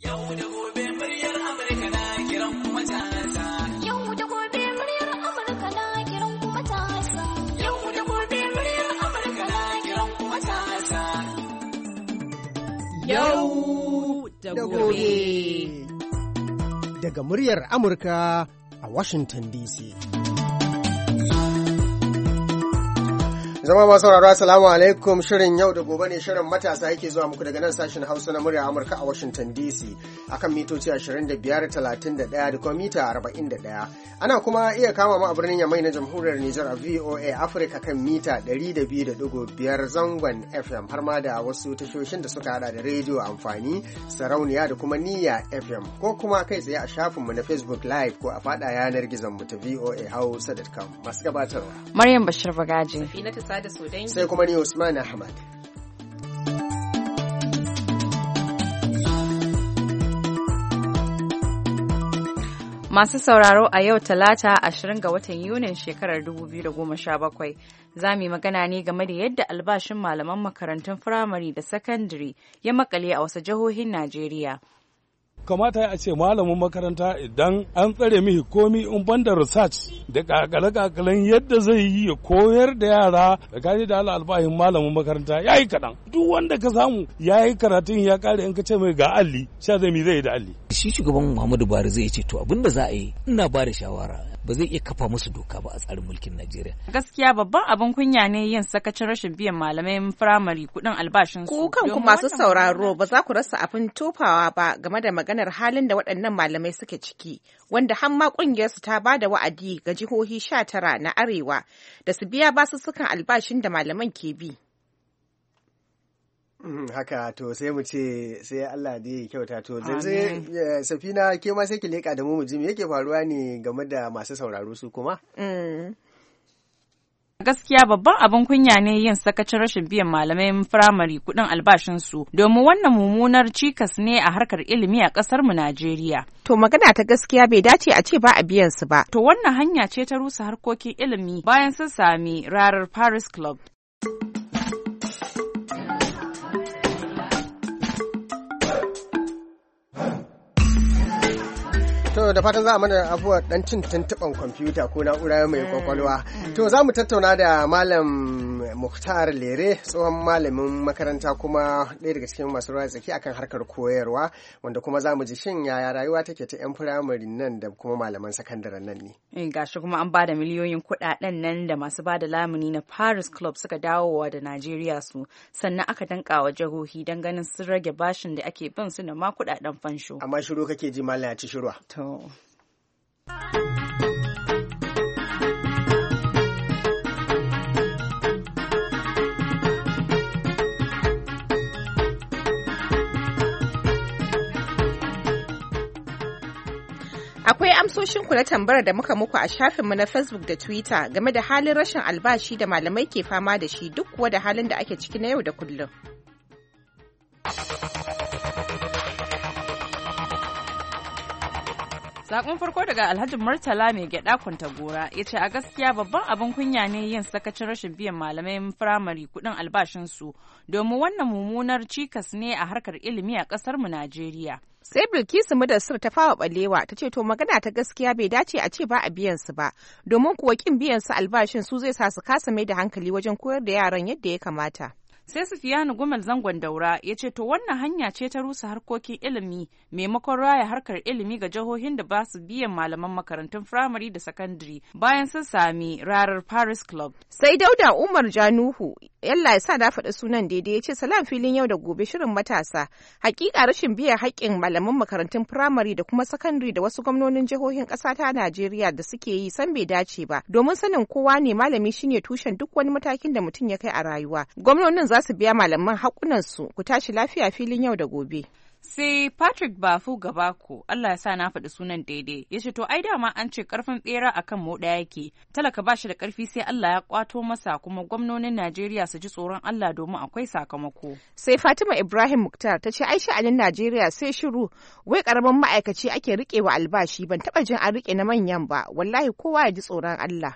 Yau da gobe muryar Amurka na kiran kuma matasa. Yau da gobe muryar Amurka na kiran kuma matasa. Yau da gobe muryar Amurka na kiran kuma matasa. Yau da gobe. Daga muryar Amurka a Washington DC. Zama masu sauraro assalamu alaikum, shirin yau da gobe ne, shirin matasa yake zuwa muku daga nan sashen Hausa na murya Amurka a Washington DC akan mitoci 25, 31 da kuma mita 41. Ana kuma iya kama mu a birnin Yamai na Jamhuriyar Nijar a VOA Africa kan mita 102.5 zangon FM, har ma da wasu tashoshin da suka hada da rediyo amfani, sarauniya da kuma niyya FM, ko kuma kai tsaye a shafinmu na Facebook Live ko a fada yanar gizon mu ta voahausa.com. Masu gabatarwa Maryam Bashir Bagaji, sai kuma ni Usman Ahmad. Masu sauraro, a yau Talata 20 ga watan Yunin shekarar 2017 za mu yi magana ne game da yadda albashin malaman makarantun firamare da sakandare ya makale a wasu jihohin Najeriya. Kamata a ce malamin makaranta idan an tsare mihi komi in banda research da kakale-kakalen yadda zai yi ya koyar da yara da kaji da albahin malamin makaranta ya yi kaɗan. Duk wanda ka samu ya yi karatun ya kare in ka ce mai ga alli sha zai mi zai yi da alli. Shi shugaban Muhammadu Buhari zai ce to abin da za a yi ina ba da shawara ba zai iya kafa musu doka ba a tsarin mulkin Najeriya. Gaskiya babban abin kunya ne yin sakacin rashin biyan malamai firamare kuɗin albashinsu. Ku kanku masu sauraro ba za ku rasa abin tofawa ba game da maganar halin da waɗannan malamai suke ciki, wanda har ma ƙungiyarsu ta ba da wa'adi ga jihohi 19 na Arewa da su biya basussukan albashin da malaman ke bi. Haka to sai mu ce sai Allah da ya kyauta to zai Safina ke ma sai ki leka da mu ji me yake faruwa ne game da masu sauraro su kuma. Gaskiya babban abin kunya ne yin sakacin rashin biyan malamai firamare kuɗin albashinsu, domin wannan mummunar cikas ne a harkar ilimi a ƙasar mu Najeriya. To magana ta gaskiya bai dace a ce ba a biyan su ba. To wannan hanya ce ta rusa harkokin ilimi bayan sun sami rarar Paris Club. To da fatan za a mana abuwa dan cin tuntuɓan kwamfuta ko na'ura mai kwakwalwa. To za mu tattauna da Malam Muhtar Lere, tsohon malamin makaranta kuma ɗaya daga cikin masu ruwa tsaki akan harkar koyarwa, wanda kuma za mu ji shin yaya rayuwa take ta 'yan firamare nan da kuma malaman sakandaren nan ne. Gashi kuma an bada miliyoyin kuɗaɗen nan da masu bada lamuni na Paris Club suka dawowa da Najeriya su, sannan aka danka wa jihohi don ganin sun rage bashin da ake bin su da ma kuɗaɗen fansho. Amma shiru kake ji Malam ya ci shirwa. Akwai amsoshinku na tambayar da muka muku a shafinmu na Facebook da Twitter game da halin rashin albashi da malamai ke fama da shi duk kuwa da halin da ake ciki na yau da kullum. Sakon farko daga Alhaji Murtala mai gyada Kwantagora ya ce a gaskiya babban abin kunya ne yin sakacin rashin biyan malamai firamare kuɗin albashinsu, domin wannan mummunar cikas ne a harkar ilimi a ƙasar mu Najeriya. Sai Bilkisu Mudassir ta fawa balewa ta ce to magana ta gaskiya bai dace a ce ba a biyan su ba, domin kuwa kin biyan su albashin su zai sa su kasa mai da hankali wajen koyar da yaran yadda ya kamata. Sai Sufiyanu Gumal Zangon Daura ya ce to wannan hanya ce ta rusa harkokin ilimi maimakon raya harkar ilimi ga jihohin da ba su biyan malaman makarantun firamare da sakandare bayan sun sami rarar Paris Club. Sai Dauda Umar Januhu, yalla ya sa na faɗi sunan daidai, ya ce salam filin yau da gobe shirin matasa. Hakika rashin biyan haƙƙin malaman makarantun firamare da kuma sakandare da wasu gwamnonin jihohin ƙasa ta Najeriya da suke yi san bai dace ba, domin sanin kowa ne malami shine tushen duk wani matakin da mutum ya kai a rayuwa. Gwamnonin za su biya malaman haƙunansu. Ku tashi lafiya filin yau da gobe. Sai Patrick Bafu Gabako, Allah ya sa na faɗi sunan daidai, ya ce to ai dama an ce ƙarfin ɓera akan moɗa yake, talaka ba shi da ƙarfi sai Allah ya ƙwato masa, kuma gwamnonin Najeriya su ji tsoron Allah domin akwai sakamako. Sai Fatima Ibrahim Muktar ta ce ai sha'anin Najeriya sai shiru, wai ƙaramin ma'aikaci ake riƙewa albashi, ban taɓa jin an riƙe na manyan ba, wallahi kowa ya ji tsoron Allah.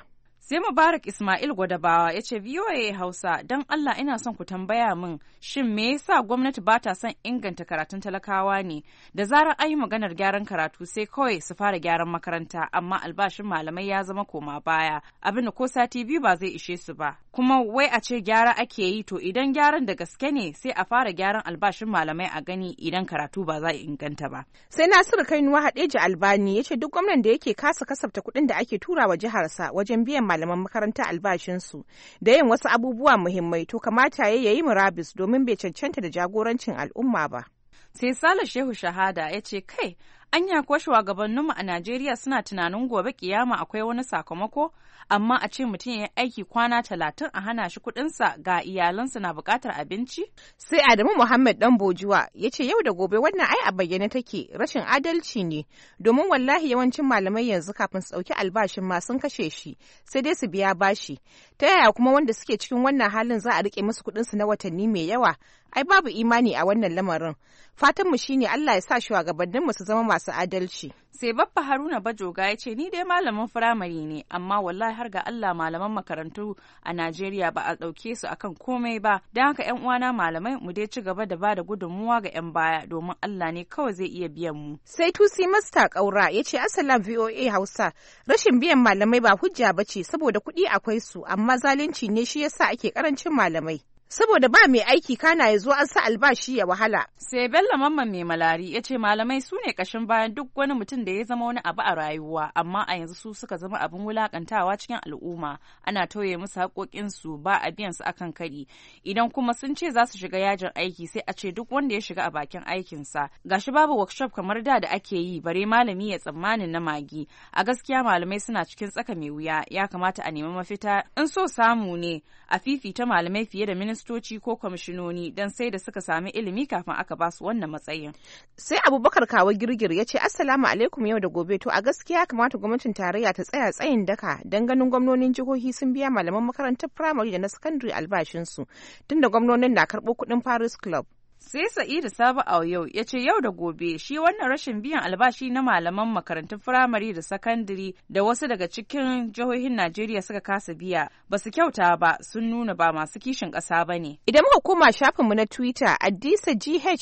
Sai Mubarak Ismail Gwadabawa ya ce VOA Hausa don Allah ina son ku tambaya min shin me yasa gwamnati ba ta son inganta karatun talakawa ne da zarar an yi maganar gyaran karatu sai kawai su fara gyaran makaranta amma albashin malamai ya zama koma baya abin da ko sati 2 ba zai ishe su ba kuma wai a ce gyara ake yi to idan gyaran da gaske ne sai a fara gyaran albashin malamai a gani idan karatu ba za a inganta ba. Sai Nasiru Kainuwa Hadeji Albani ya ce duk gwamnan da yake kasa kasafta kuɗin da ake turawa jiharsa wajen biyan malaman makaranta albashinsu da yin wasu abubuwa muhimmai to kamata ya yi murabis domin bai cancanta da jagorancin al'umma ba. Sai Sale Shehu Shahada ya ce kai anya ko shugabanninmu a Najeriya suna tunanin gobe kiyama akwai wani sakamako amma a ce mutum ya yi aiki kwana 30 a hana shi kuɗinsa ga iyalansa na buƙatar abinci? Sai Adamu Muhammad Dan Bojuwa ya ce yau da gobe wannan ai a bayyane take rashin adalci ne domin wallahi yawancin malamai yanzu kafin su ɗauki albashin ma sun kashe shi sai dai su biya bashi. Ta yaya kuma wanda suke cikin wannan halin za a riƙe musu kuɗinsu na watanni mai yawa? Ai babu imani a wannan lamarin. Fatanmu shine Allah ya sa shugabanninmu su zama masu adalci. Sai Baffa Haruna Bajoga ya ce ni dai malamin firamare ne amma wallahi har ga Allah malaman makarantu a Najeriya ba a ɗauke su akan komai ba don haka ƴan uwana malamai mu dai ci gaba da bada gudunmuwa ga ƴan baya domin Allah ne kawai zai iya biyan mu. Sai Tusi Masta Kaura ya ce Assalam VOA Hausa rashin biyan malamai ba hujja bace saboda kuɗi akwai su amma zalunci ne shi yasa ake karancin malamai. Saboda ba mai aiki kana ya zo an sa albashi ya wahala. Sai Bello Mamman Mai Malari ya ce malamai su ne kashin bayan duk wani mutum da ya zama wani abu a rayuwa amma a yanzu su suka zama abin wulakantawa cikin al'umma ana tauye musu haƙoƙinsu ba a biyan su akan kari idan kuma sun ce za su shiga yajin aiki sai a ce duk wanda ya shiga a bakin aikinsa gashi babu workshop kamar da ake yi bare malami ya tsammanin na magi a gaskiya malamai suna cikin tsaka mai wuya ya kamata a nemi mafita in so samu ne a fifita malamai fiye da ministoci ko kwamishinoni don sai da suka sami ilimi kafin aka ba su wannan matsayin. Sai Abubakar Kawo Girgir ya ce Assalamu alaikum yau da gobe to a gaskiya kamata gwamnatin tarayya ta tsaya tsayin daka don ganin gwamnonin jihohi sun biya malaman makarantar firamare da na sakandare albashinsu tunda gwamnonin na karɓo kuɗin Paris Club. Sai Sa'idu Sabo Auyau ya ce yau da gobe shi wannan rashin biyan albashi na malaman makarantun firamare da sakandare da wasu daga cikin jihohin Najeriya suka kasa biya ba su kyauta ba sun nuna ba masu kishin ƙasa ba ne. Idan muka koma shafinmu na Twitter Addisa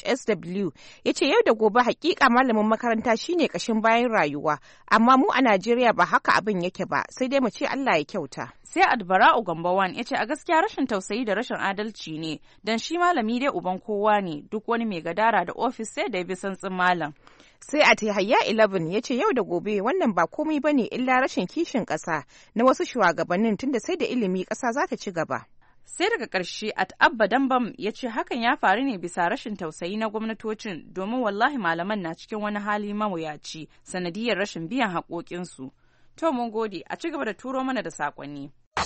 GHSW ya ce yau da gobe hakika malamin makaranta shine ƙashin bayan rayuwa amma mu a Najeriya ba haka abin yake ba sai dai mu ce Allah ya kyauta. Sai Adbara'u Gambawan ya ce a gaskiya rashin tausayi da rashin adalci ne don shi malami dai uban kowa ne duk wani mai gadara da ofis sai da ya bi santsin malam. Sai a Tahayya 11 ya ce yau da gobe wannan ba komai ba ne illa rashin kishin ƙasa na wasu shugabannin tunda sai da ilimi ƙasa za ta ci gaba. Sai daga ƙarshe Abba Dambam ya ce hakan ya faru ne bisa rashin tausayi na gwamnatocin domin wallahi malaman na cikin wani hali mawuyaci sanadiyar rashin biyan haƙoƙinsu. To mun gode a ci gaba da turo mana da saƙonni.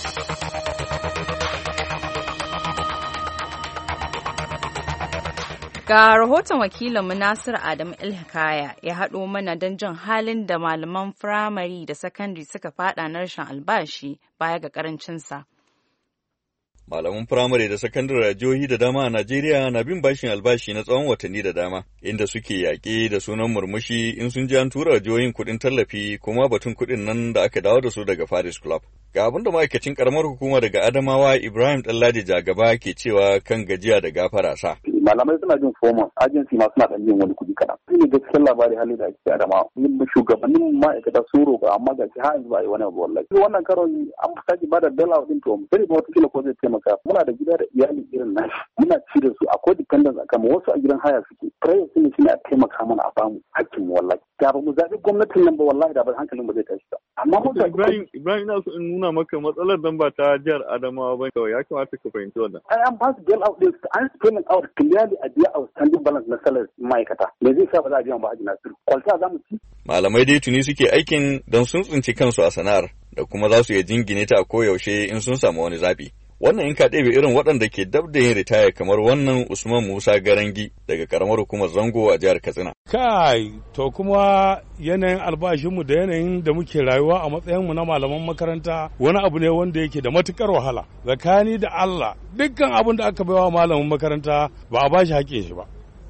Ga rahoton wakilinmu Nasiru Adamu Ilhikaya ya haɗo mana don jin halin da malaman firamare da sakandare suka faɗa na rashin albashi baya ga ƙarancinsa. Malaman firamare da sakandare a jihohi da dama a Najeriya na bin bashin albashi na tsawon watanni da dama, inda suke yaƙe da sunan murmushi in sun ji an tura jihohin kuɗin tallafi kuma batun kuɗin nan da aka dawo da su daga Paris Club. Ga abin da ma'aikacin karamar hukuma daga Adamawa Ibrahim Ɗanladi Jagaba ke cewa kan gajiya da gafara sa. Malamai suna jin foma, agency ma suna ɗan jin wani kuɗi kaɗan. Shi ne gaskiyar labari hali da ake Adamawa. Shugabannin ma'aikata sun roƙa amma ga shi har yanzu ba a yi wani abu wallahi. Wannan karon an sake ba da dala ɗin to sai ba wata kila ko zai taimaka. Muna da gida da iyali irin nashi. Muna ci da su akwai dependence akan mu wasu a gidan haya suke. Prayer shi ne a taimaka mana a bamu hakkin mu wallahi. Da ba mu zaɓi gwamnatin nan ba wallahi da ba hankalin ba zai tashi ba. Amma Ibrahim ina so in nuna maka matsalar dan ba ta jihar Adamawa ba kawai ya kamata ka fahimci wannan. Ai an ba su bail out din an spelling out clearly a biya outstanding balance na salary ma'aikata. Me zai sa ba za a biya ba Haji Nasiru? Kwalta za mu ci. Malamai dai tuni suke aikin don sun tsinci kansu a sana'ar da kuma za su iya jingine ta a koyaushe in sun samu wani zaɓi. Wannan in ka ɗebe irin waɗanda ke dab da yin ritaya kamar wannan Usman Musa Garangi daga karamar hukumar Zango a jihar Katsina. Kai, to kuma yanayin albashinmu da yanayin da muke rayuwa a matsayinmu na malaman makaranta wani abu ne wanda yake da matukar wahala. Tsakani da Allah, dukkan abin da aka baiwa malamin makaranta ba a bashi haƙe shi ba.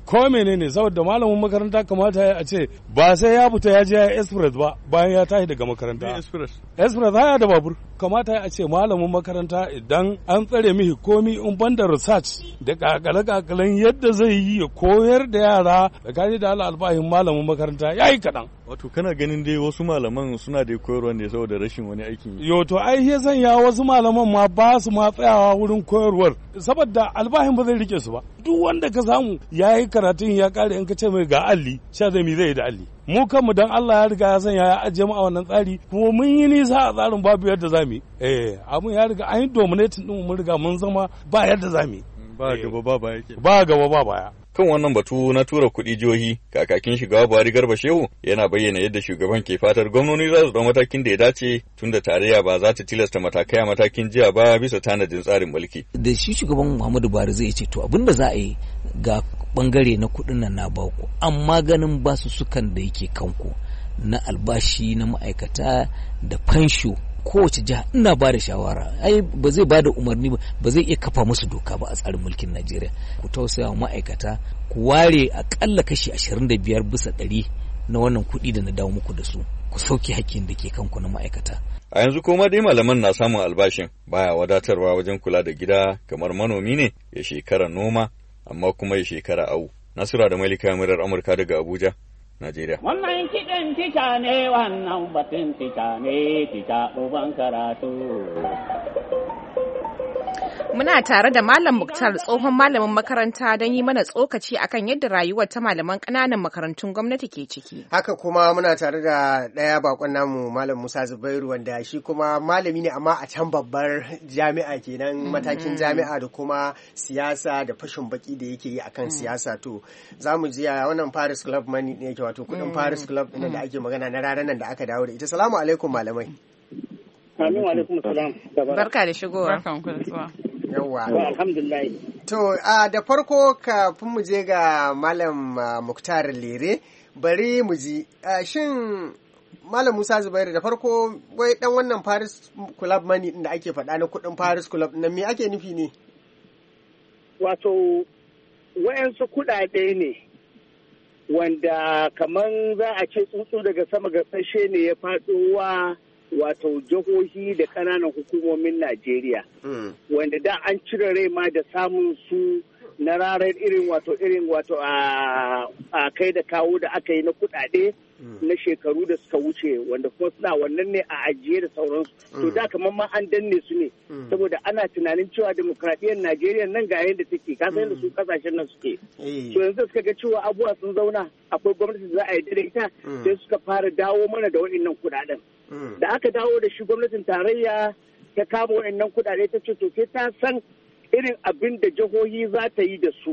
ko menene saboda malamin makaranta kamata a ce ba sai ya fita ya je ya express ba bayan ya tashi daga makaranta. Express haya da babur. Kamata a ce malamin makaranta idan an tsare mihi komi in banda research da kakale-kakalen yadda zai yi ya koyar da yara da kaji da albahin malamin makaranta ya yi kaɗan. Wato kana ganin dai wasu malaman suna da koyarwa ne saboda rashin wani aikin yi. Yo to ai ya sanya wasu malaman ma ba su ma tsayawa wurin koyarwar saboda albahin ba zai rike su ba. Duk wanda ka samu ya yi karatun ya kare in ka ce mai ga alli sha zai zai yi da alli. Mu kanmu dan Allah ya riga ya sanya ya ajiye mu a wannan tsari kuma mun yi nisa a tsarin babu yadda zamu yi. Abun ya riga an yi dominating din mun riga mun zama ba yadda zamu yi. Ba gaba ba baya ke. Ba gaba ba baya. Kan wannan batu na tura kuɗi jihohi, kakakin shugaba Buhari Garba Shehu yana bayyana yadda shugaban ke fatar gwamnoni za su ɗau matakin da ya dace tun da tarayya ba za ta tilasta matakai a matakin jiya ba bisa tanadin tsarin mulki. Da shi shugaban Muhammadu Buhari zai ce to abin da za a yi ga bangare na kuɗin nan na baku, amma ganin basu sukan da yake kanku na albashi na ma'aikata da fansho kowace jiha ina ba da shawara ai ba zai ba da umarni ba zai iya kafa musu doka ba a tsarin mulkin Najeriya. Ku tausaya wa ma'aikata ku ware akalla kashi 25 bisa 100 na wannan kuɗi da na dawo muku da su ku sauke hakkin da ke kanku na ma'aikata. A yanzu kuma dai malaman na samun albashin baya wadatarwa wajen kula da gida kamar manomi ne ya shekara noma amma kuma ya shekara awu. Nasura da Malika murar Amurka daga Abuja, Najeriya. Wannan kiɗin tica ne wannan batun tica ne tica uban karatu. Muna tare da Malam Muktar tsohon malamin makaranta don yi mana tsokaci akan yadda rayuwar ta malaman ƙananan makarantun gwamnati ke ciki. Haka kuma muna tare da ɗaya bakon namu Malam Musa Zubairu wanda shi kuma malami ne amma a can babbar jami'a kenan matakin jami'a da kuma siyasa da fashin baki da yake yi akan siyasa. To za mu ji wannan Paris Club money ne yake wato kudin Paris Club ɗin da ake magana na ranar nan da aka dawo da ita. Salamu alaikum malamai. Amin wa alaikum salam. Barka da shigowa. Yawwa. Alhamdulillah. To da farko kafin mu je ga Malam Muktar Lere bari mu ji shin Malam Musa Zubairu da farko wai dan wannan Paris Club money din da ake faɗa na kuɗin Paris Club nan me ake nufi ne? Wato wayansu kuɗaɗe ne wanda kaman za a ce tsuntsu daga sama ga sashe ne ya faɗo wa wato jihohi da ƙananan hukumomin Najeriya wanda da an cire rai ma da samun su na rarar irin wato a kai da kawo da aka yi na kuɗaɗe na shekaru da suka wuce wanda kuma suna wannan ne a ajiye da sauransu to da kamar ma an danne su ne saboda ana tunanin cewa demokradiyyar Najeriya nan ga yadda take ka san yadda su kasashen nan suke to yanzu suka ga cewa abubuwa sun zauna akwai gwamnati da za a yi da ita sai suka fara dawo mana da waɗannan kuɗaɗen da aka dawo da shi gwamnatin tarayya ta kama waɗannan kuɗaɗe ta ce to sai ta san irin abin da jihohi za ta yi da su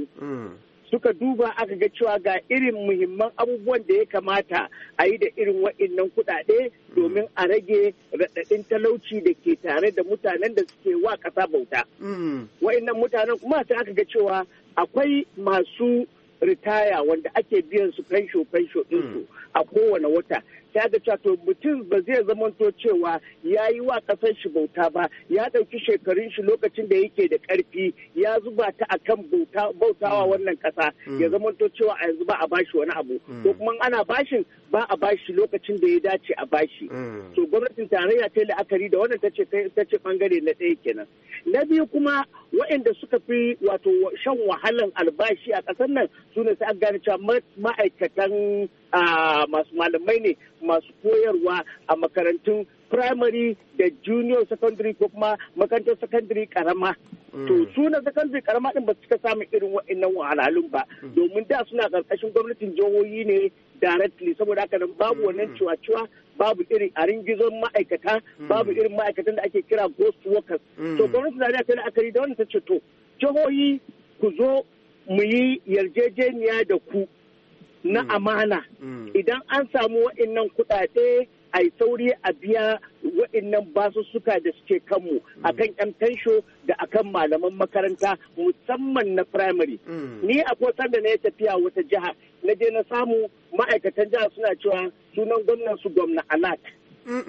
suka duba aka ga cewa ga irin muhimman abubuwan da ya kamata a yi da irin waɗannan kuɗaɗe domin a rage raɗaɗin talauci da ke tare da mutanen da suke wa ƙasa bauta. Waɗannan mutanen kuma sai aka ga cewa akwai masu ritaya wanda ake biyan su fensho ɗinsu a kowane wata. Ta ga cewa to mutum ba zai zamanto cewa ya yi wa ƙasar shi bauta ba ya ɗauki shekarun shi lokacin da yake da ƙarfi ya zuba ta akan bautawa wannan ƙasa ya zamanto cewa a yanzu ba a bashi wani abu ko kuma ana bashin ba a bashi lokacin da ya dace a bashi to gwamnatin tarayya ta yi la'akari da wannan ta ce bangare na ɗaya kenan na biyu kuma waɗanda suka fi wato shan wahalan albashi a ƙasar nan su ne sai an gane cewa ma'aikatan masu malamai ne masu koyarwa a makarantun primary da junior secondary ko kuma makarantar secondary karama. To su na secondary karama din ba su cika samun irin waɗannan wahalhalun ba domin da suna ƙarƙashin gwamnatin jihohi ne directly saboda haka nan babu wannan ciwa-ciwa babu irin a ringizon ma'aikata babu irin ma'aikatan da ake kira ghost workers. To gwamnatin tarayya ta la'akari da wannan ta ce to jihohi ku zo mu yi yarjejeniya da ku na amana idan an samu waɗannan kuɗaɗe a yi sauri a biya waɗannan basussuka da suke kanmu akan yan tansho da akan malaman makaranta musamman na primary. Ni akwai sanda na ya tafiya wata jiha na je na samu ma'aikatan jiha suna cewa sunan gwamnan su gwamna alat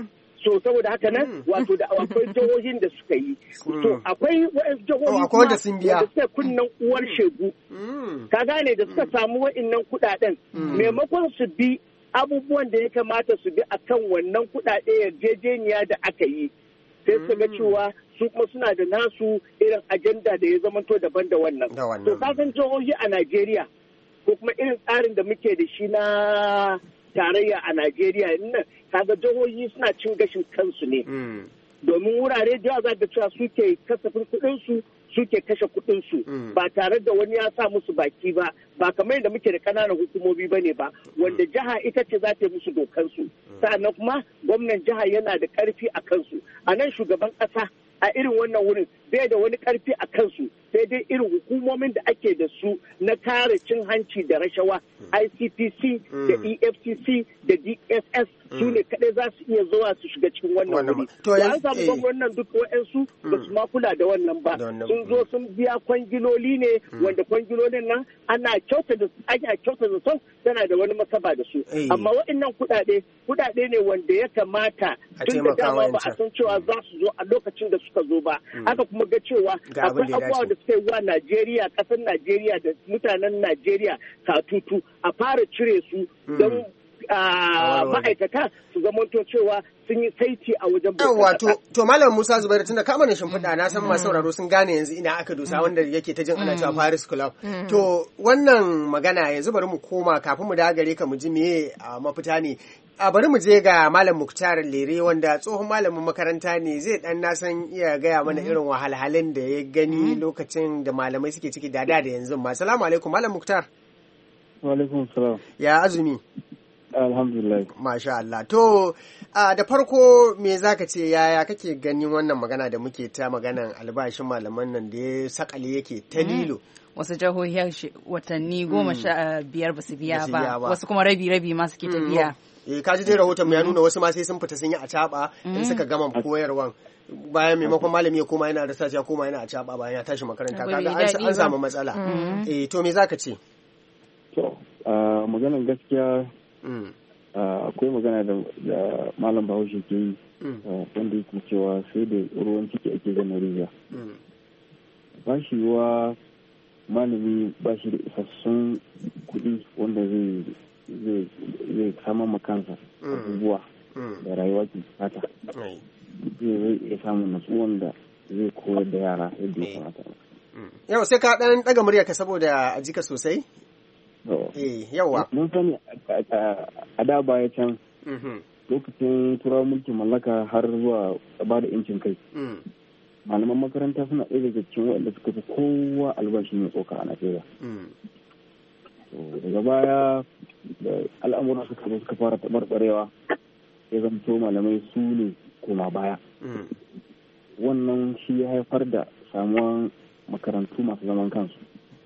so saboda haka nan wato da akwai jihohin da suka yi to akwai waɗansu jihohi akwai wanda sun biya da suka kunnan uwar shegu ka gane da suka samu waɗannan kuɗaɗen maimakon su bi abubuwan da ya kamata su bi akan wannan kuɗaɗe yarjejeniya da aka yi sai su ga cewa su kuma suna da nasu irin ajanda da ya zamanto daban da wannan. To kasan jihohi a Najeriya ko kuma irin tsarin da muke da shi na tarayya a Najeriya nan kaga jihohi suna cin gashin kansu ne. Domin wurare da yawa za ga cewa suke kasafin kuɗinsu suke kashe kuɗinsu ba tare da wani ya sa musu baki ba ba kamar yadda muke da ƙananan hukumomi ba ne ba wanda jiha ita ce za ta yi musu dokansu sa'annan kuma gwamnan jiha yana da ƙarfi a kansu a nan shugaban ƙasa a irin wannan wurin bai da wani ƙarfi a kansu sai dai irin hukumomin da ake da su na kare cin hanci da rashawa ICPC da EFCC da DSS su ne kaɗai za su iya zuwa su shiga cikin wannan wuri. To an samu wannan duk wa'ansu ba su ma kula da wannan ba. Sun zo sun biya kwangiloli ne wanda kwangilolin nan ana kyauta da son tana da wani masaba da su. Amma waɗannan kuɗaɗe ne wanda ya kamata tun da dama ba a san cewa za su zo a lokacin da suka zo ba. Aka kuma ga cewa akwai abubuwa da suka yi wa Najeriya, ƙasar Najeriya da mutanen Najeriya katutu a fara cire su don ma'aikata su zamanto cewa sun yi saiti a wajen bautar to Malam Musa Zubairu tunda ka mana shimfiɗa na san masu sauraro sun gane yanzu ina aka dosa wanda yake ta jin ana cewa Paris Club to wannan magana yanzu bari mu koma kafin mu dagare ka mu ji meye mafita ne bari mu je ga Malam Muktar Lere wanda tsohon malamin makaranta ne zai dan na san iya gaya mana irin wahalhalun da ya gani lokacin da malamai suke ciki da yanzu ma. Assalamu alaikum Malam Muktar. Wa alaikum salam. Ya azumi. Alhamdulillah. Masha Allah. To, da farko me zaka ce yaya kake ganin wannan magana da muke ta maganan albashin malaman nan da ya sakale yake ta lilo? Wasu jihohi watanni 15 ba su biya ba, wasu kuma rabi ma suke ta biya. Ka ji dai rahoton mu ya nuna wasu ma sai sun fita sun yi acaba in suka gama koyarwan. Bayan maimakon malami ya koma yana da ya koma yana acaba bayan ya tashi makaranta kaga an samu matsala. To me zaka ce? To, maganar gaskiya akwai magana da malam Bahaushe ke yi wanda yake cewa sai da ruwan ciki ake gama riga. Ba shi wa malami ba shi da isassun kuɗi wanda zai kama makansa abubuwa da rayuwa ke fata. Zai iya samun natsuwan da zai koyar da yara yadda ya kamata. Yau sai ka ɗan ɗaga muryarka saboda a jika sosai? Yawa. Mun sani a da baya can lokacin turawa mulkin mallaka har zuwa ba da incin kai. Malaman makaranta suna ɗaya daga cikin waɗanda suka fi kowa albashi mai tsoka a Najeriya. Daga baya da al'amura suka fara taɓarɓarewa ya zamto malamai su ne koma baya. Wannan shi ya haifar da samuwan makarantu masu zaman kansu.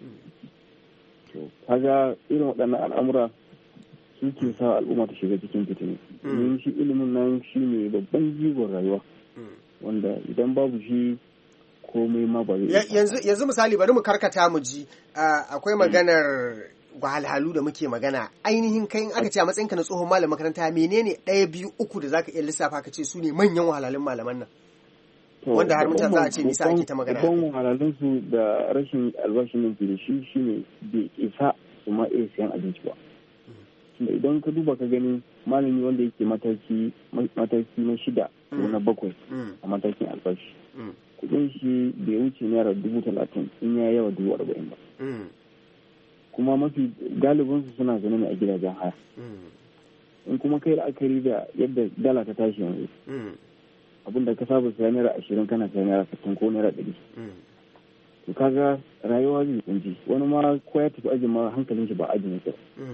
Kaga irin waɗannan al'amura suke sa al'umma ta shiga cikin fitini. Domin shi ilimin nan shi ne babban jigon rayuwa wanda idan babu shi komai ma ba zai yanzu misali bari mu karkata mu ji akwai maganar wahalhalu da muke magana ainihin kai in aka ce a matsayinka na tsohon malamin makaranta menene 1 2 3 da zaka iya lissafa ka ce su ne manyan wahalhalun malaman nan wanda har mutum za a ce nisa ake ta magana babban wahalhalun su da rashin albashin nan da shi shine bai isa su ma iya siyan abinci ba. Idan ka duba ka gani malami wanda yake mataki na 6 ko na 7 a matakin albashi kudin shi bai wuce naira 30,000 in ya yawa 40,000 ba. Kuma mafi galibin su suna zaune ne a gidajen haya. In kuma kai la'akari da yadda dala ta tashi yanzu abinda ka saba saya naira 20 kana saya naira 60 ko naira 100. To kaga rayuwa zai kunji wani ma ko ya tafi ajin ma hankalin shi ba ajin yake.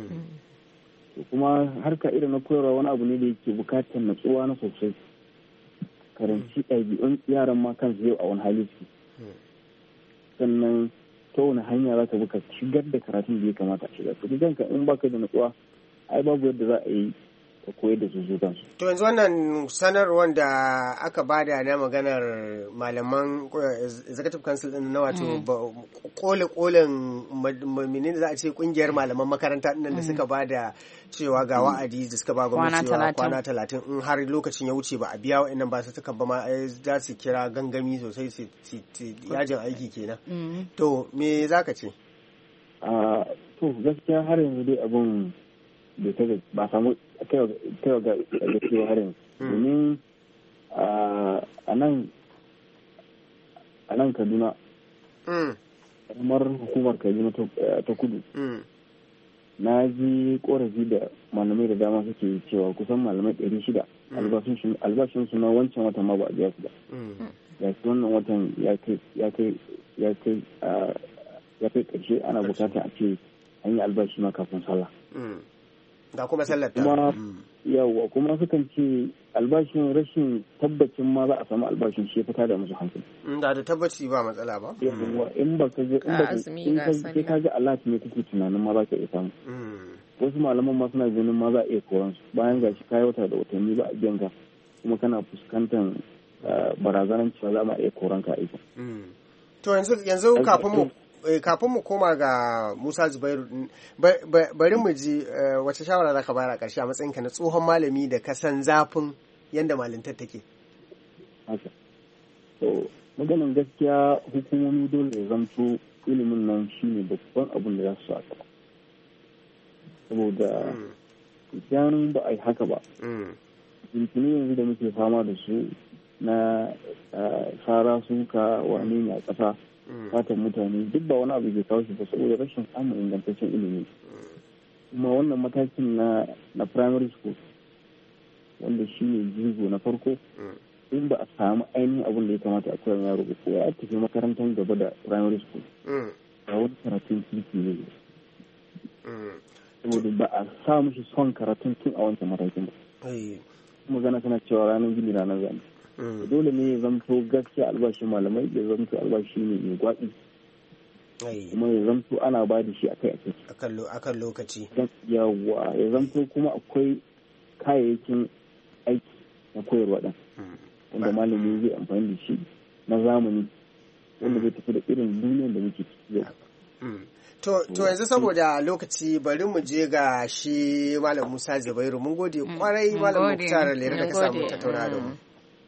Kuma harka irin na koyarwa wani abu ne da yake bukatar natsuwa na sosai karanci ɗabi'un yaran ma kansu yau a wani hali su sannan ta wani hanya za ka buka shigar da karatun da ya kamata a shigar to kanka in baka da natsuwa ai babu yadda za a yi ta koyar da su kansu. To yanzu wannan sanarwar da aka bada na maganar malaman executive council din na wato kolin menene za a ce kungiyar malaman makaranta din da suka bada cewa ga wa'adi da suka ba gwamnati cewa kwana 30 in har lokacin ya wuce ba a biya wa'annan ba su suka ba ma za su kira gangami sosai su yajin aiki kenan. To me za ka ce? To gaskiya har yanzu dai abin da ta ba samu kaiwa ga gaskiya har yanzu domin a nan Kaduna kamar hukumar Kaduna ta kudu na ji korafi da malamai da dama suke cewa kusan malamai 600 albashin su na wancan watan ma ba a biya su ba. Ya ce wannan watan ya kai karshe ana bukata a ce an yi albashi ma kafin sallah. Da kuma sallar ta. Yawwa kuma sukan ce albashin rashin tabbacin ma za a samu albashin shi ya fita da musu hankali. Da tabbaci ba matsala ba. Yawwa in ba ka ga Allah ne kake tunanin ma za ka iya samu. Wasu malaman ma suna ganin ma za a iya koran su bayan ga shi kayi wata da watanni ba a biyan ka kuma kana fuskantar barazanar cewa za a iya koran ka aiki. To yanzu kafin mu koma ga Musa Zubairu bari mu ji wace shawara za ka bayar a ƙarshe a matsayinka na tsohon malami da ka san zafin yadda malintar take. Haka. So, maganin gaskiya hukumomi dole ya zamto ilimin nan shi ne babban abin da za su sa. Saboda idan ba a yi haka ba, jinkini yanzu da muke fama da su na sara suka wane ne a ƙasa. Fatan mutane duk ba wani abu ke kawo shi ba saboda rashin samun ingantaccen ilimi kuma wannan matakin na primary school wanda shi ne jigo na farko in ba a samu ainihin abin da ya kamata a koyar yaro ko ya tafi makarantar gaba da primary school a wani karatun kirki ne saboda ba a sa mushi son karatun tun a wancan matakin ba magana tana cewa ranar gini ranar zane dole ne ya zamto gaskiya albashin malamai ya zamto albashi ne mai gwaɗi kuma ya zamto ana ba da shi akan lokaci yawa ya zamto kuma akwai kayayyakin aiki na koyarwa ɗan wanda malami zai amfani da shi na zamani wanda zai tafi da irin duniyar da muke ciki yau. To yanzu saboda lokaci bari mu je ga shi Malam Musa Zubairu mun gode kwarai Malam Muktar Lere da ka samu tattauna da mu.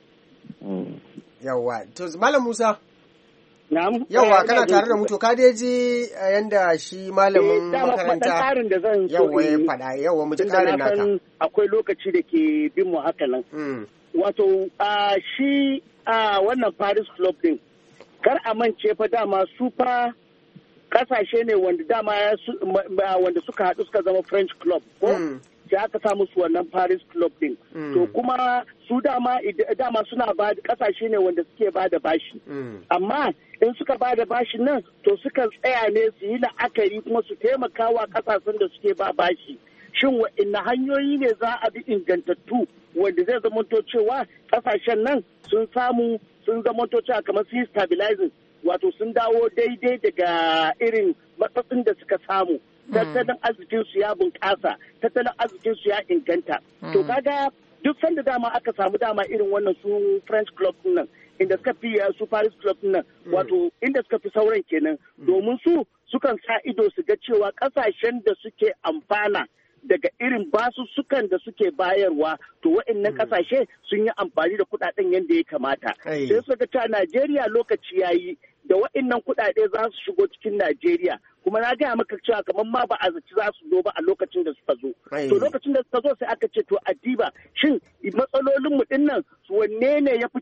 Yawwa, to Malam Musa. Na'am. Yawwa kana tare da mu to ka dai ji yanda shi malamin makaranta. Yawwa ya faɗa, yawwa mu ji ƙarin naka. Akwai lokaci da ke bin mu haka nan. Wato shi wannan Paris Club din kar a mance fa dama su fa kasashe ne wanda dama wanda suka haɗu suka zama French Club ko? sai aka sa musu wannan Paris Club din. To kuma su dama suna ba kasashe ne wanda suke ba da bashi. Amma in suka ba da bashi nan to suka tsaya ne su yi la'akari kuma su taimaka wa kasashen da suke ba bashi. Shin wa'inna hanyoyi ne za a bi ingantattu wanda zai zamanto cewa kasashen nan sun zamanto cewa kamar su yi stabilizing wato sun dawo daidai daga irin matsatsin da suka samu. Tattalin arzikin su ya bunƙasa, tattalin arzikin su ya inganta. To kaga duk sanda dama aka samu dama irin wannan su French Club nan inda suka fi su Paris Club nan wato inda suka fi sauran kenan domin su sukan sa ido su ga cewa kasashen da suke amfana daga irin basussukan da suke bayarwa to wa'annan kasashe sun yi amfani da kudaden yadda ya kamata. Sai suka ga cewa Najeriya lokaci yayi da wa'annan kudade za su shigo cikin Najeriya kuma na gaya maka cewa kamar ma ba a zaci za su zo ba a lokacin da suka zo. To lokacin da suka zo sai aka ce to adiba shin matsalolin mu dinnan wanne ne ya fi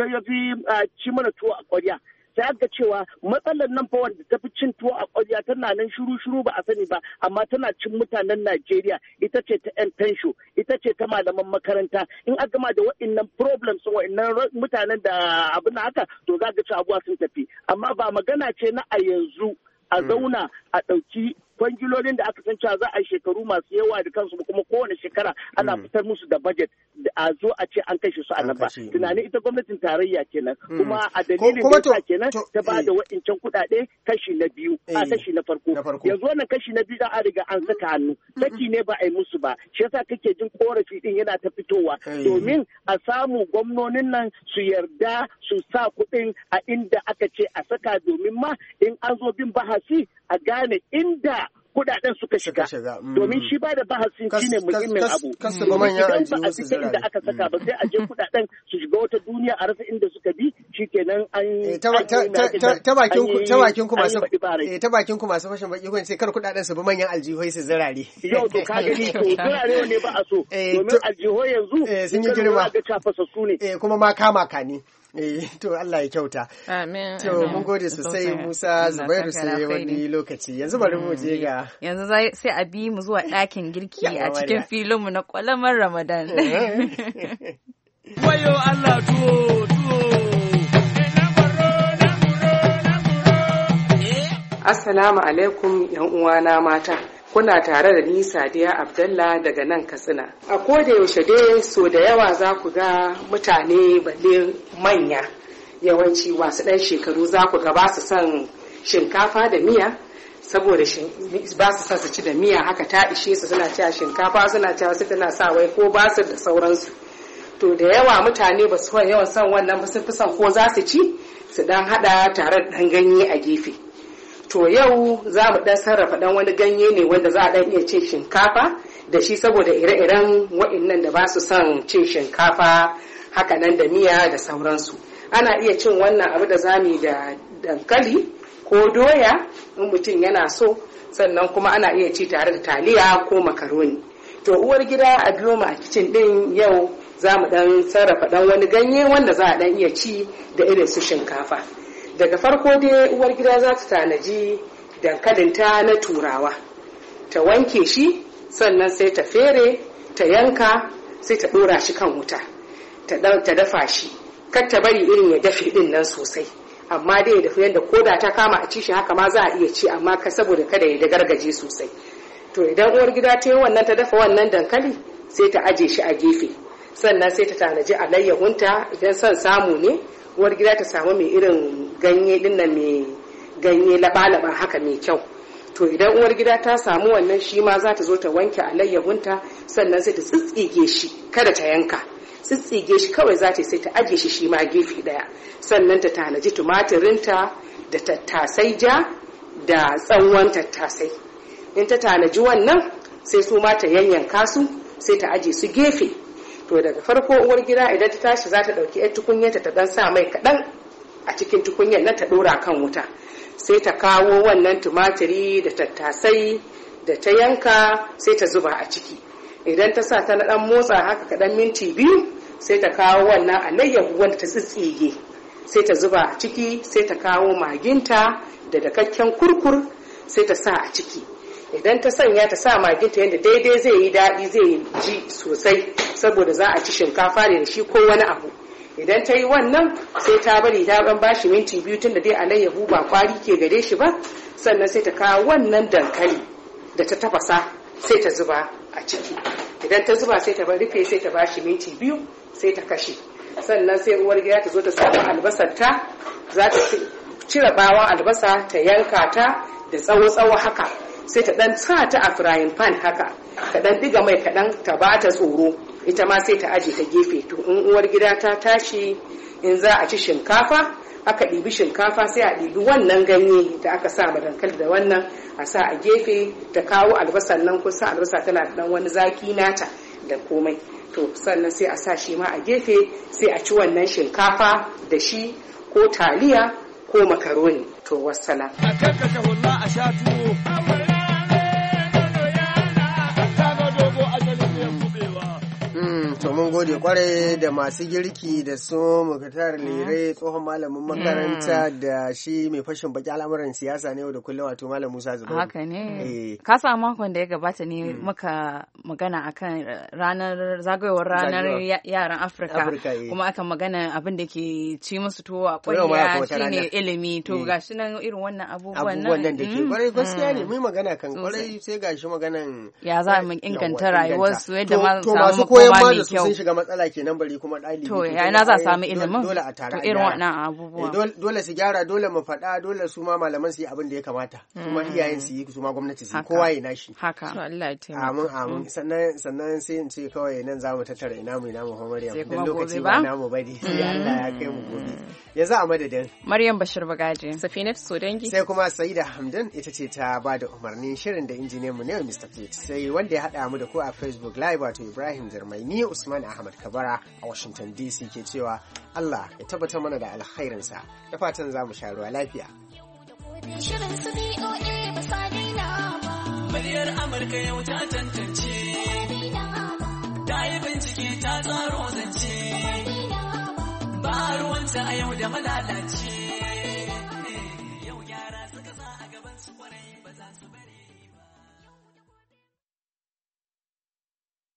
ci mana tuwo a ƙwarya. Sai aka cewa matsalar nan fa wanda ta fi cin tuwo a ƙwarya tana nan shiru ba a sani ba amma tana cin mutanen Najeriya ita ce ta 'yan fensho ita ce ta malaman makaranta in aka gama da wa'innan problems wa'innan mutanen da abin haka to za ga ci abuwa sun tafi amma ba magana ce na a yanzu a zauna a ɗauki kwangilolin da aka san cewa za a yi shekaru masu yawa da kansu kuma kowane shekara ana fitar musu da budget a zo a ce an kashe su a nan ba. Tunanin ita gwamnatin tarayya kenan kuma a dalilin da kenan ta ba da wa'incan kuɗaɗe kashi na biyu a kashi na farko. Yanzu wannan kashi na biyu da an riga an saka hannu. Saki ne ba a yi musu ba. Shi yasa kake jin korafi din yana ta fitowa domin a samu gwamnonin nan su yarda su sa kuɗin a inda aka ce a saka domin ma in an zo bin bahasi a gane inda kudaden suka shiga domin shi ba da bahasin shine muhimmin abu idan ba a cikin inda aka saka ba sai a je kudaden su shiga wata duniya a rasa inda suka bi shikenan an ta bakin ku masu fashin baki kun ce kar kudaden su bi manyan aljihoi su zirare yau to ka gani to zirare ne ba a so domin aljihoi yanzu sun yi girma ga tafasassu ne kuma ma kama ka ne to Allah ya kyauta. Amin. To mun gode sosai Musa Zubairu sai wani lokaci. Yanzu bari mu je ga. Yanzu sai a bi mu zuwa ɗakin girki a cikin filinmu na kwalamar Ramadan. Wayo Allah tuwo. Assalamu alaikum yan uwana mata. Kuna tare da ni Sadiya Abdallah daga nan Katsina. A koda yaushe dai so da yawa za ku ga mutane balle manya yawanci wasu ɗan shekaru za ku ga ba su son shinkafa da miya saboda ba su son su ci da miya haka ta ishe su suna cewa shinkafa suna cewa su tana sa wai ko ba su da sauransu. To da yawa mutane ba su yawan son wannan ba sun fi son ko za su ci su dan hada tare da dan ganye a gefe. To yau za mu dan sarrafa dan wani ganye ne wanda za a dan iya cin shinkafa da shi saboda ire-iren wa'annan da ba su son cin shinkafa haka nan da miya da sauransu. Ana iya cin wannan abu da zamu da dankali ko doya in mutum yana so sannan kuma ana iya ci tare da taliya ko makaroni. To uwar gida a biyo mu a kicin din yau za mu dan sarrafa dan wani ganye wanda za a dan iya ci da irin su shinkafa. Daga farko dai uwar gida za ta tanaji dankalinta na turawa ta wanke shi sannan sai ta fere ta yanka sai ta dora shi kan wuta ta dafa shi kar ta bari irin ya dafe din nan sosai amma dai ya dafa yadda koda ta kama a ci shi haka ma za a iya ci amma saboda kada ya gargaje sosai. To idan uwar gida ta yi wannan ta dafa wannan dankali sai ta aje shi a gefe sannan sai ta tanaji alayyahunta idan son samu ne uwar gida ta samu mai irin ganye din nan mai ganye laba-laba haka mai kyau. To idan uwar gida ta samu wannan shi ma za ta zo ta wanke alayyahunta sannan sai ta tsitsige shi kada ta yanka tsitsige shi kawai za ta sai ta aje shi ma gefe daya sannan ta tanaji tumatirinta da tattasai ja da tsawon tattasai. In ta tanaji wannan sai su ma ta yanyanka su sai ta aje su gefe. To daga farko uwar gida idan ta tashi za ta ɗauki 'yar tukunyarta ta dan sa mai kaɗan a cikin tukunyar nan ta ɗora kan wuta sai ta kawo wannan tumatiri da tattasai da ta yanka sai ta zuba a ciki. Idan ta sa ta na ɗan motsa haka kaɗan minti 2 sai ta kawo wannan alayyahu wanda ta tsitsige sai ta zuba a ciki sai ta kawo maginta da dakakken kurkur sai ta sa a ciki. Idan ta sanya ta sa maginta yadda daidai zai yi daɗi zai ji sosai saboda za a ci shinkafa da shi ko wani abu. Idan ta yi wannan sai ta bari ta ban bashi minti 2 tun da dai alayyahu ba kwari ke gare shi ba sannan sai ta kawo wannan dankali da ta tafasa sai ta zuba a ciki. Idan ta zuba sai ta rufe sai ta bashi minti 2 sai ta kashe sannan sai uwar gida ta zo ta samu albasar ta za ta cire bawon albasa ta yanka ta da tsawo-tsawo haka sai ta dan sa ta a frying pan haka ta dan diga mai kaɗan ta ba ta tsoro ita ma sai ta aje ta gefe. To in uwar gida ta tashi in za a ci shinkafa aka ɗibi shinkafa sai a ɗibi wannan ganye da aka sa ma dankali da wannan a sa a gefe ta kawo albasan nan kusa albasa tana da dan wani zaki nata da komai. To sannan sai a sa shi ma a gefe sai a ci wannan shinkafa da shi ko taliya ko makaroni. To wassala. A kankata hulla a sha tuwo. To mun gode kwarai da masu girki da su Muktar Lere tsohon malamin makaranta da shi mai fashin baki al'amuran siyasa ne da kullum wato Malam Musa Zubairu. Haka ne. Ka sa makon da ya gabata ne muka magana akan zagayowar ranar yaran Afirka kuma aka magana abin da ke ci musu tuwo a ƙwarya shine ilimi to gashi nan irin wannan abubuwan nan da ke kwarai gaskiya ne mun magana kan kwarai sai gashi maganan ya za mu inganta rayuwarsu yadda ma to masu koyan ma da su sun shiga matsala kenan bari kuma ɗalibi to ya na za samu ilimin dole a tare irin wannan abubuwa dole su gyara dole mu faɗa dole su ma malaman su yi abin da ya kamata kuma iyayen su yi su ma gwamnati su kowa ya nashi haka to Allah ya taimaka amin sannan sai in ce kawai nan za mu tattara ina mu Maryam dan lokaci ba namu bane sai Allah ya kai mu gobe yanzu a madadin Maryam Bashir Bagaje Safinat Sodangi sai kuma Saida Hamdan ita ce ta ba da umarnin shirin da injiniyan mu ne Mr. Pete sai wanda ya haɗa mu da ku a Facebook Live wato Ibrahim Jarmai ni Usman Ahmad Kabara a Washington DC ke cewa Allah ya tabbatar mana da alkhairinsa da fatan za mu sha ruwa lafiya. Shirin su BOA ba sa daina ba. Muryar Amurka yau ta tantance. Ta yi bincike ta tsaro zance. Ba ruwanta a yau da malalace.